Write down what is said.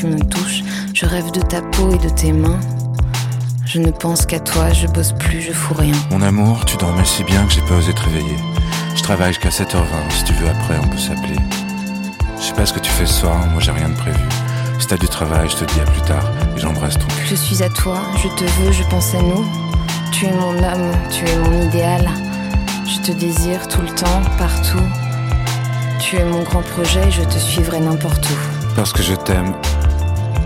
tu me touches. Je rêve de ta peau et de tes mains. Je ne pense qu'à toi, je bosse plus, je fous rien. Mon amour, tu dormais si bien que j'ai pas osé te réveiller. Je travaille jusqu'à 7h20, si tu veux après on peut s'appeler. Je sais pas ce que tu fais ce soir, moi j'ai rien de prévu. Si t'as du travail, je te dis à plus tard et j'embrasse ton cul. Je suis à toi, je te veux, je pense à nous. Tu es mon homme, tu es mon idéal. Je te désire tout le temps, partout. Tu es mon grand projet, je te suivrai n'importe où. Parce que je t'aime